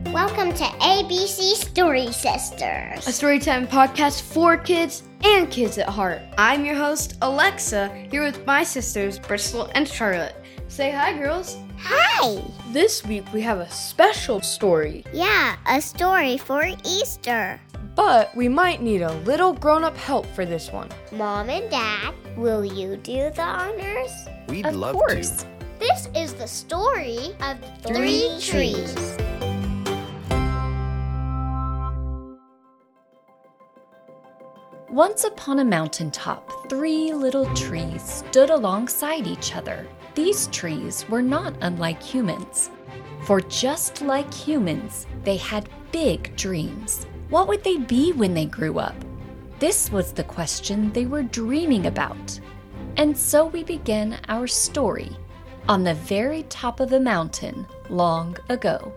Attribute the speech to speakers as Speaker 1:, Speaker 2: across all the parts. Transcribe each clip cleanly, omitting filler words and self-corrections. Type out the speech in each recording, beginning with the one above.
Speaker 1: Welcome to ABC Story Sisters,
Speaker 2: a storytime podcast for kids and kids at heart. I'm your host, Alexa, here with my sisters, Bristol and Charlotte. Say hi, girls.
Speaker 1: Hi!
Speaker 2: This week we have a special story.
Speaker 1: Yeah, a story for Easter.
Speaker 2: But we might need a little grown-up help for this one.
Speaker 1: Mom and Dad, will you do the honors?
Speaker 3: We'd
Speaker 2: Of
Speaker 3: love
Speaker 2: course.
Speaker 3: to.
Speaker 1: This is the story of Three Trees.
Speaker 4: Once upon a mountaintop, 3 little trees stood alongside each other. These trees were not unlike humans. For just like humans, they had big dreams. What would they be when they grew up? This was the question they were dreaming about. And so we begin our story on the very top of a mountain long ago.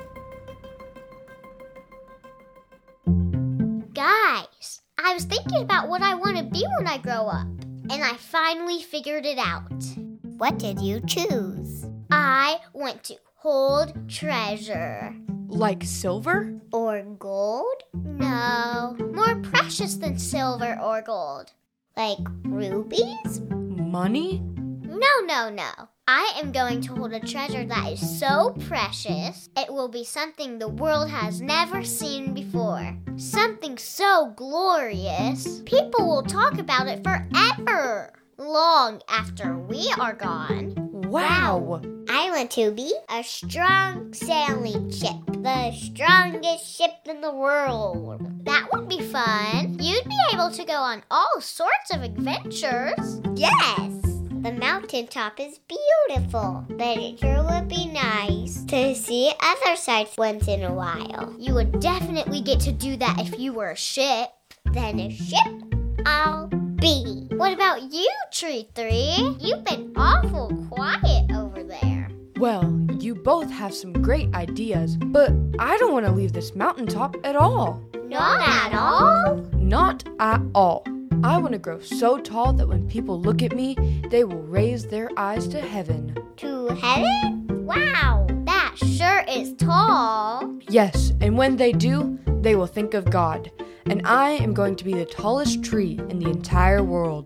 Speaker 1: Guys, I was thinking about what I want to be when I grow up, and I finally figured it out. What did you choose? I want to hold treasure.
Speaker 2: Like silver?
Speaker 1: Or gold? No, more precious than silver or gold. Like rubies?
Speaker 2: Money?
Speaker 1: No. I am going to hold a treasure that is so precious, it will be something the world has never seen before. Something so glorious, people will talk about it forever, long after we are gone.
Speaker 2: Wow!
Speaker 1: I want to be a strong sailing ship, the strongest ship in the world. That would be fun. You'd be able to go on all sorts of adventures. Yes! The mountaintop is beautiful, but it sure would be nice to see other sights once in a while. You would definitely get to do that if you were a ship. Then a ship I'll be. What about you, Tree 3? You've been awful quiet over there.
Speaker 2: Well, you both have some great ideas, but I don't want to leave this mountaintop at all.
Speaker 1: Not at all?
Speaker 2: Not at all. I want to grow so tall that when people look at me, they will raise their eyes to heaven.
Speaker 1: To heaven? Wow, that sure is tall.
Speaker 2: Yes, and when they do, they will think of God. And I am going to be the tallest tree in the entire world.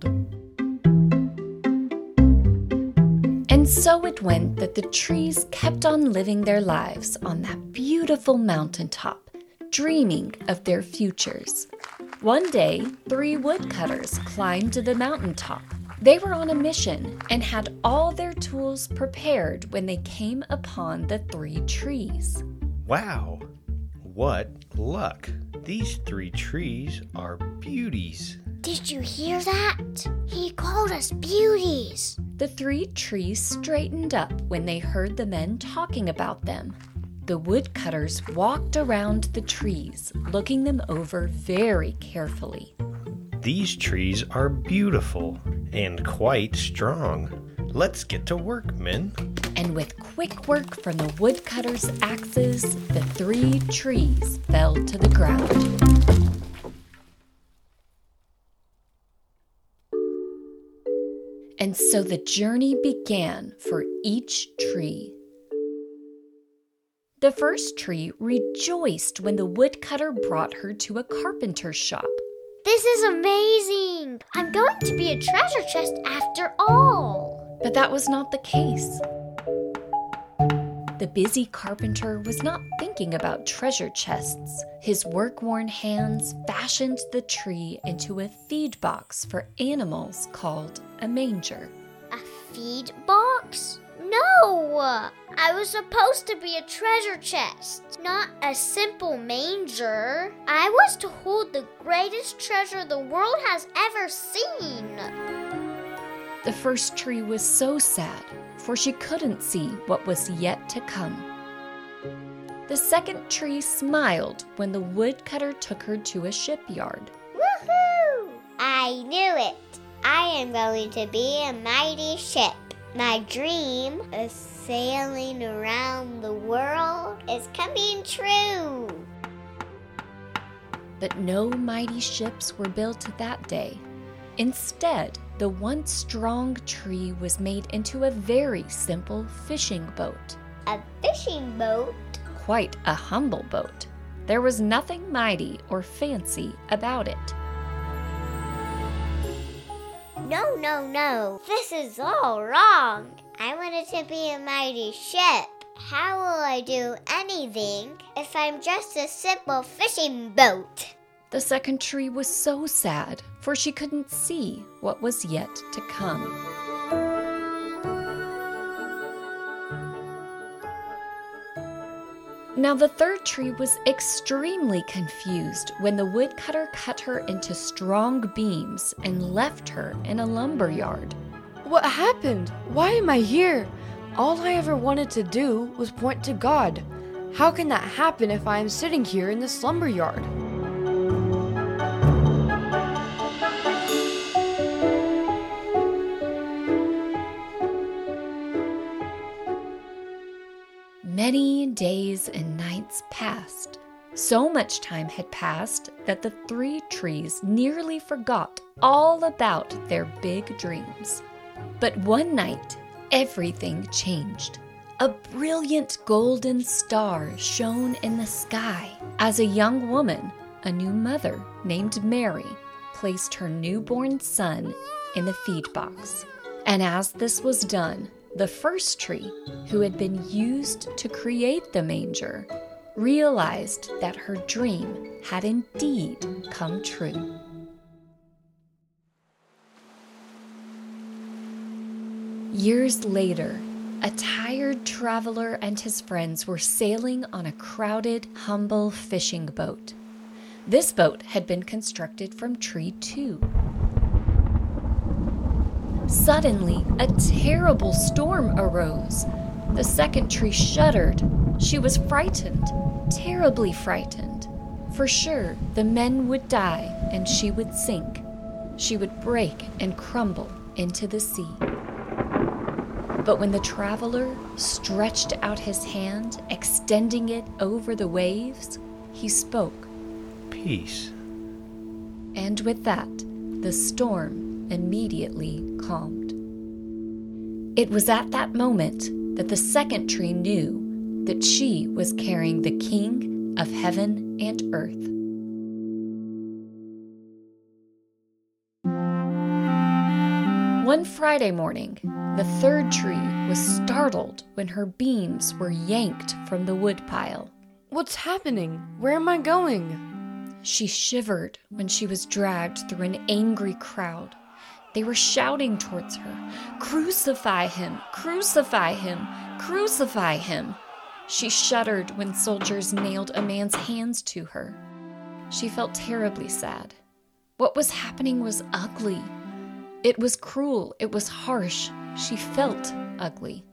Speaker 4: And so it went that the trees kept on living their lives on that beautiful mountaintop, dreaming of their futures. One day, 3 woodcutters climbed to the mountaintop. They were on a mission and had all their tools prepared when they came upon the 3 trees.
Speaker 3: Wow, what luck. These 3 trees are beauties.
Speaker 1: Did you hear that? He called us beauties.
Speaker 4: The 3 trees straightened up when they heard the men talking about them. The woodcutters walked around the trees, looking them over very carefully.
Speaker 3: These trees are beautiful and quite strong. Let's get to work, men.
Speaker 4: And with quick work from the woodcutters' axes, the 3 trees fell to the ground. And so the journey began for each tree. The first tree rejoiced when the woodcutter brought her to a carpenter's shop.
Speaker 1: This is amazing. I'm going to be a treasure chest after all.
Speaker 4: But that was not the case. The busy carpenter was not thinking about treasure chests. His work-worn hands fashioned the tree into a feed box for animals called a manger.
Speaker 1: A feed box? No! I was supposed to be a treasure chest, not a simple manger. I was to hold the greatest treasure the world has ever seen.
Speaker 4: The first tree was so sad, for she couldn't see what was yet to come. The second tree smiled when the woodcutter took her to a shipyard.
Speaker 1: Woohoo! I knew it. I am going to be a mighty ship. My dream of sailing around the world is coming true.
Speaker 4: But no mighty ships were built that day. Instead, the once strong tree was made into a very simple fishing boat.
Speaker 1: A fishing boat?
Speaker 4: quite a humble boat. There was nothing mighty or fancy about it.
Speaker 1: No. This is all wrong. I wanted to be a mighty ship. How will I do anything if I'm just a simple fishing boat?
Speaker 4: The second tree was so sad, for she couldn't see what was yet to come. Now the third tree was extremely confused when the woodcutter cut her into strong beams and left her in a lumber yard.
Speaker 2: What happened? Why am I here? All I ever wanted to do was point to God. How can that happen if I am sitting here in this lumber yard?
Speaker 4: Many days and nights passed. So much time had passed that the three trees nearly forgot all about their big dreams. But one night, everything changed. A brilliant golden star shone in the sky as a young woman, a new mother named Mary, placed her newborn son in the feed box. And as this was done, the first tree, who had been used to create the manger, realized that her dream had indeed come true. Years later, a tired traveler and his friends were sailing on a crowded, humble fishing boat. This boat had been constructed from tree 2. Suddenly, a terrible storm arose. The second tree shuddered. She was frightened, terribly frightened. For sure, the men would die and she would sink. She would break and crumble into the sea. But when the traveler stretched out his hand, extending it over the waves, he spoke.
Speaker 3: Peace.
Speaker 4: And with that, the storm immediately calmed. It was at that moment that the second tree knew that she was carrying the King of heaven and earth. One Friday morning, the third tree was startled when her beams were yanked from the woodpile.
Speaker 2: What's happening? Where am I going?
Speaker 4: She shivered when she was dragged through an angry crowd. They were shouting towards her, "Crucify him! Crucify him! Crucify him!" She shuddered when soldiers nailed a man's hands to her. She felt terribly sad. What was happening was ugly. It was cruel. It was harsh. She felt ugly.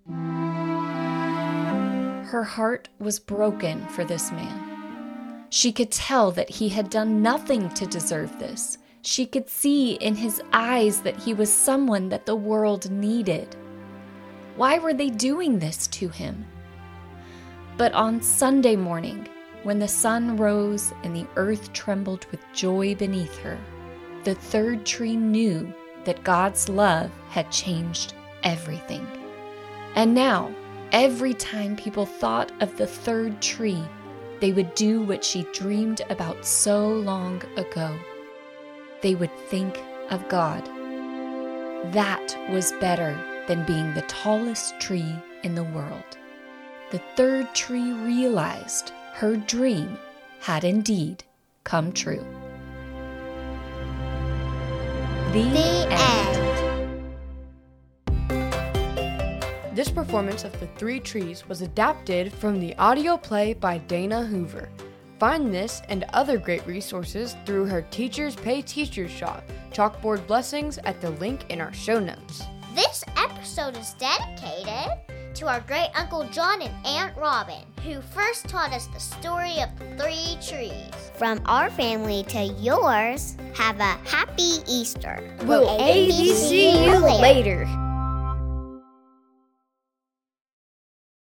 Speaker 4: Her heart was broken for this man. She could tell that he had done nothing to deserve this. She could see in his eyes that he was someone that the world needed. Why were they doing this to him? But on Sunday morning, when the sun rose and the earth trembled with joy beneath her, the third tree knew that God's love had changed everything. And now, every time people thought of the third tree, they would do what she dreamed about so long ago. They would think of God. That was better than being the tallest tree in the world. The third tree realized her dream had indeed come true. The end.
Speaker 2: This performance of The Three Trees was adapted from the audio play by Dana Hoover. Find this and other great resources through her Teachers Pay Teachers shop, Chalkboard Blessings, at the link in our show notes.
Speaker 1: This episode is dedicated to our great Uncle John and Aunt Robin, who first taught us the story of the three trees. From our family to yours, have a happy Easter.
Speaker 2: We'll ABC you later.